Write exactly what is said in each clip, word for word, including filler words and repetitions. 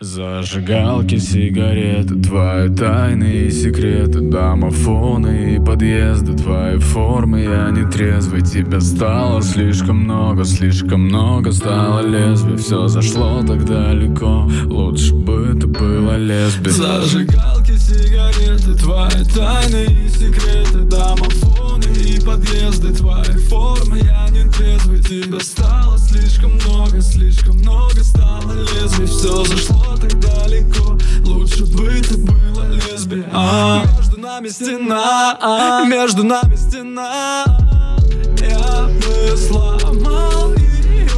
Зажигалки, сигареты, твои тайны и секреты, домофоны и подъезды, твои формы, я не трезвый. Тебя стало слишком много, слишком много стало лезвий. Все зашло так далеко, лучше бы ты была лесби. Зажигалки, сигареты, твои тайны и секреты, домофоны и подъезды, твои формы, я не трезвый. Тебя стало слишком много, слишком много стало лезвий. Все зашло так далеко, лучше бы ты была лесби. а Между нами стена, между нами стена. Я бы сломал ее,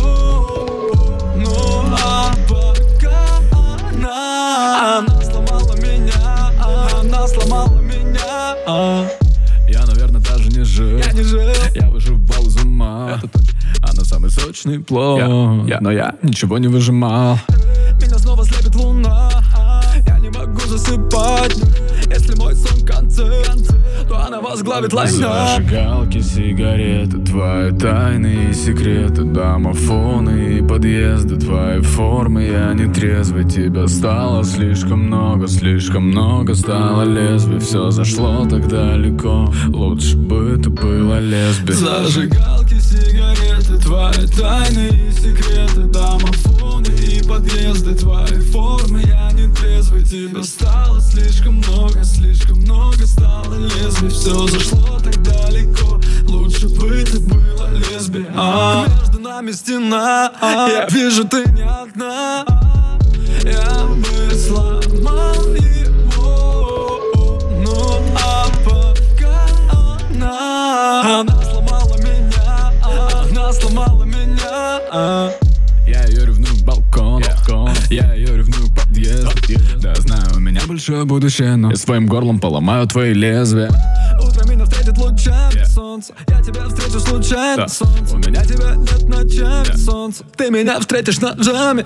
ну а пока она Она сломала меня, она сломала меня. Я, наверное, даже не жил, Я не жил, я выживал из ума. Она самый сочный плод, Я- я- но я ничего не выжимал. меня снова слепит луна. Я не могу засыпать, если мой сон концерт, то она возглавит лайнап. Зажигалки, сигареты, твои тайны и секреты, домофоны и подъезды, твои формы, я не трезвый. Тебя стало слишком много, слишком много стало лезвий. Все зашло так далеко, лучше бы ты была лесби. Зажигалки, сигареты, твои тайны и секреты, домофоны и подъезды, твои формы, я не трезвый. Тебя стало слишком много, слишком много стало лезвий. Все зашло так далеко, лучше бы ты была лесби. а Между нами стена, я вижу, ты не одна. Я бы сломал его, ну а пока она Она сломала меня, она сломала меня. Я ее ревную к балкону, я ее ревную к подъезду. Да, знаю, у меня большое будущее, но я своим горлом поломаю твои лезвия. Утро меня встретит лучами солнца, я тебя встречу случайно, Да. солнце. У меня тебя нет ночами, солнце. Ты меня встретишь ножами.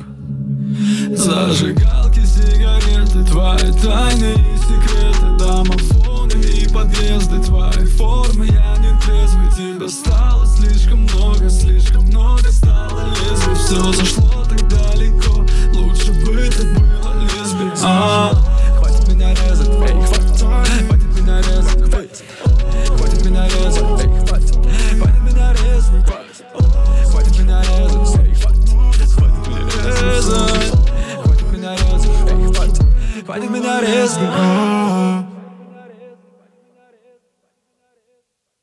Зажигалки, сигареты, твои тайны и секреты, домофоны и подъезды, твои формы, я не трезвый. Тебя стало слишком много, слишком много стало лезвий. Все зашло